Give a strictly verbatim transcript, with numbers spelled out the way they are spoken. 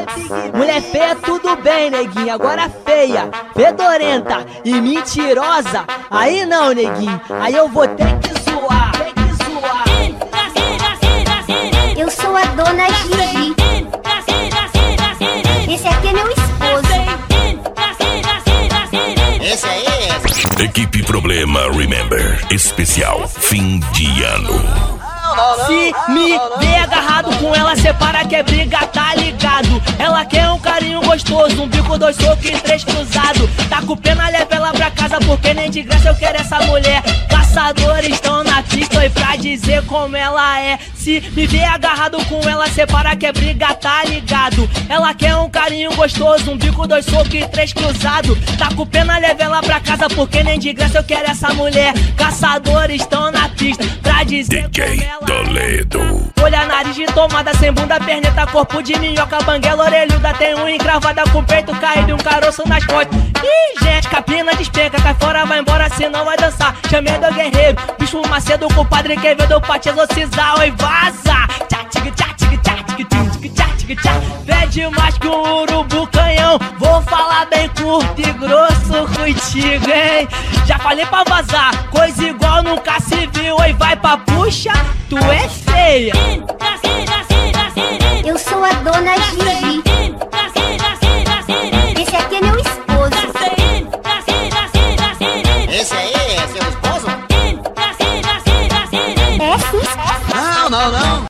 Mulher feia tudo bem, neguinho, agora feia, fedorenta e mentirosa, aí não, neguinho, aí eu vou ter que zoar, ter que zoar. Eu sou a dona Gigi, esse aqui é meu esposo. Esse aí é... Equipe Problema Remember, especial fim de ano. Se me vê agarrado com ela, separa que é briga, tá ligado? Ela quer um carinho gostoso, um bico, dois socos e três cruzado. Tá com pena, leva ela pra casa, porque nem de graça eu quero essa mulher. Caçadores estão na pista e pra dizer como ela é. Se me vê agarrado com ela, separa que é briga, tá ligado? Ela quer um carinho gostoso, um bico, dois socos e três cruzado. Tá com pena, leva ela pra casa, porque nem de graça eu quero essa mulher. Caçadores estão na pista pra dizer D J como ela é. Toledo. Olha, nariz de tomada, sem bunda, perneta, corpo de minhoca, banguela, orelhuda, tem unha encravada com peito caído e um caroço nas costas. Ih, gente, capina despenca, cai fora, vai embora, senão vai dançar. Chamei do guerreiro, bicho Macedo com o padre Quevedo pra te exorcizar. Oi, vaza! Tchá, tig, tchá, tig, tchá, tig, tig, tchá, tig, tchá. Pede mais que um urubu canhão, vou falar bem curto e grosso contigo, hein? Já falei pra vazar, coisa igual nunca se viu. Oi, vai pra puxa, tu é feia. Eu sou a dona Gigi.